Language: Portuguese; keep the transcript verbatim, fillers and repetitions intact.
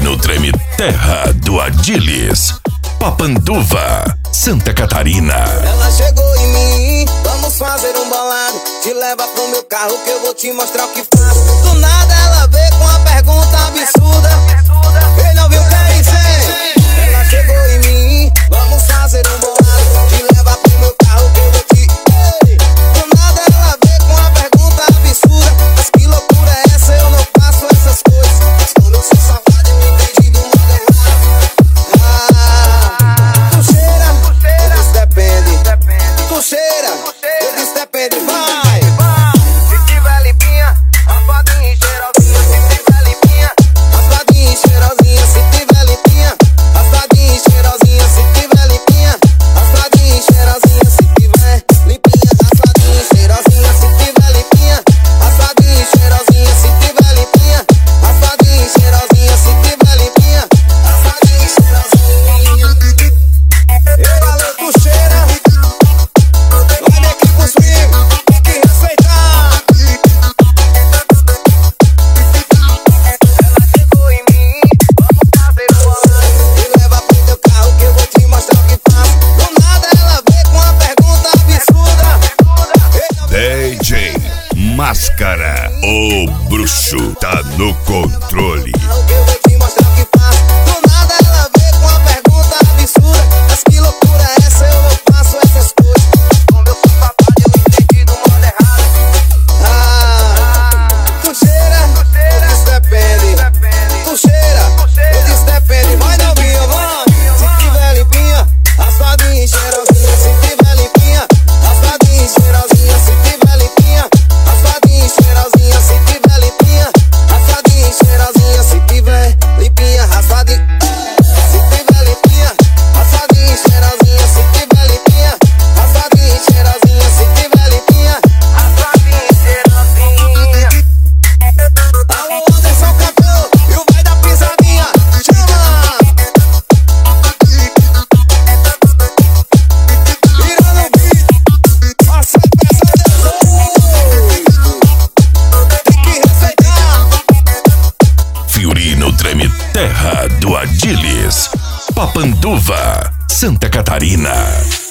Fiorino treme terra do Adilis. Papanduva, Santa Catarina. Ela chegou em mim, vamos fazer um balado. Te leva pro meu carro que eu vou te mostrar o que faço. Do nada ela veio com uma pergunta absurda. Ele não viu quem sem. Ela chegou em mim, vamos fazer um balado. Te leva pro meu carro que eu vou te... Ei. Do nada ela veio com uma pergunta absurda. Mas que loucura é essa? Eu não faço essas coisas. Mas como eu sou safado, eu entendi do modo errado. Ah, tu cheira, eu disse depende. Tu cheira, eu disse depende. Vai! Se tiver limpinha, raspadinha e cheirosinha. Se tiver limpinha, raspadinha e cheirosinha. Se tiver limpinha, raspadinha e cheirosinha. Se tiver limpinha, raspadinha e cheirosinha. Se tiver limpinha, raspadinha e cheirosinha. Se tiver limpinha, raspadinha e cheirosinha. Se tiver limpinha, raspadinha e cheirosinha. Se tiver limpinha, raspadinha e cheirosinha. Eu falei tu cheira. Vai daqui pros mil, tem que respeitar. Ela chegou em mim, vamos fazer o rolê. Me leva pro teu carro que eu vou te mostrar o que faço. Do nada ela veio com uma pergunta absurda. D J Máscara, o bruxo tá no controle. Que eu vou te mostrar o que faço. Do nada ela veio com uma pergunta absurda. Mas que loucura é essa? Eu não faço essas coisas. Como eu sou safado, eu entendi do modo errado. Ah, tu cheira, eu disse depende. Tu cheira, eu disse depende. Vai novinha, vai. Se tiver limpinha, raspadinha e cheirosinha. Se tiver limpinha, raspadinha e cheirosinha. Se tiver limpinha, raspadinha e cheirosinha. Se tiver limpinha, raspadinha e cheirosinha. Se tiver limpinha, raspadinha. Se tiver limpinha, raspadinha e cheirosinha. Se tiver limpinha, raspadinha e cheirosinha. Se tiver limpinha, raspadinha e cheirosinha. Alô, Anderson Campeão, e o vai da pisadinha. Chama! Virando o beat, passa pesadelo. Tem que respeitar. Fiorino treme terra do Adilis. Papanduva, Santa Catarina.